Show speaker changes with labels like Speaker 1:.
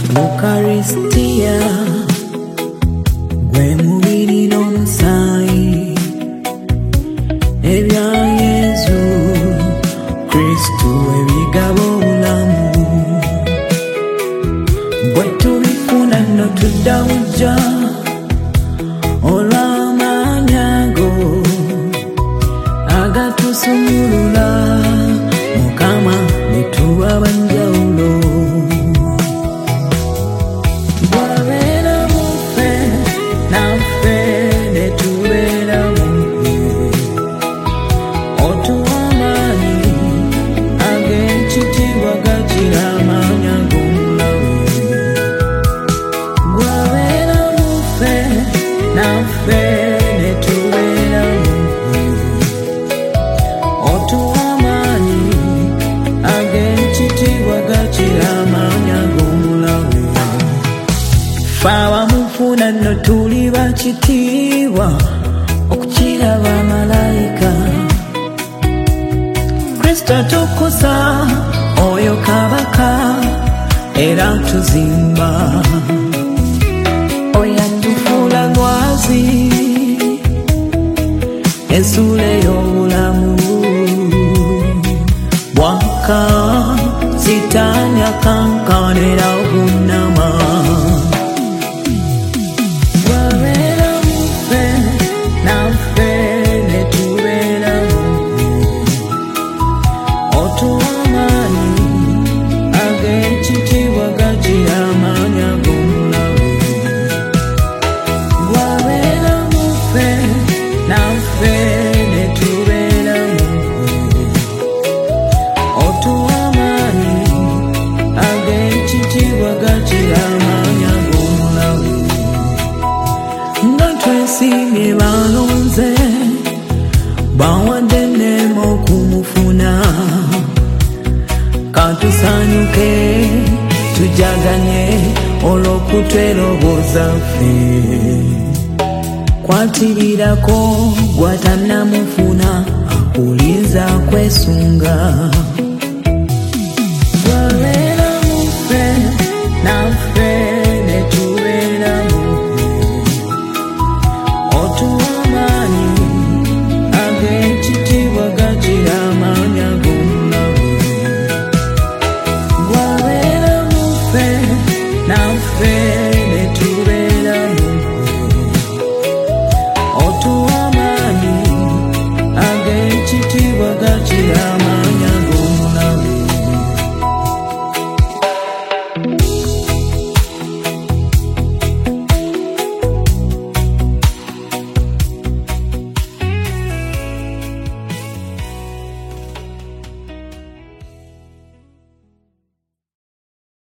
Speaker 1: Eucharistia gwe mubiri n'omusaayi ebya Yesu Kristo ebigaba obulamu bwe tubifuna nno tudda bujja olw'amaanyi ago agatusumulula Mukama ne tuba banjawulo bw'abeera mu ffe naffe ne tubeera mu ffe otuwa amaanyi ag'ekitiibwa gakira amaanyi ag'omulabe bw'abeera mu ffe naffe ne tubeera mu ffe otuwa amaanyi ag'ekitiibwa gakira amaanyi ag'omulabe ffe abamufuna nno tuli bakitiibwa okukira bamalayika Kristo atukuza oyo kabaka era tuzimba oyo atufuula lwazi ensuula ey'obulamu bwaka sitaani akankanira obunnama bw'abeera mu ffe naffe ne tubeera mu ffe otuwa amaanyi ag'ekitiibwa gakira amaanyi ag'omulabe bw'abeera mu ffe naffe ne tubeera mu ffe otuwa amaanyi ag'ekitiibwa gakira amaanyi ag'omulabe nga twesiimye balonze bawadde enneema okumufuna katusanyuke tujaganye olw'okutweroboza ffe kwatirirako gwatanamufuna akulinza kwesunga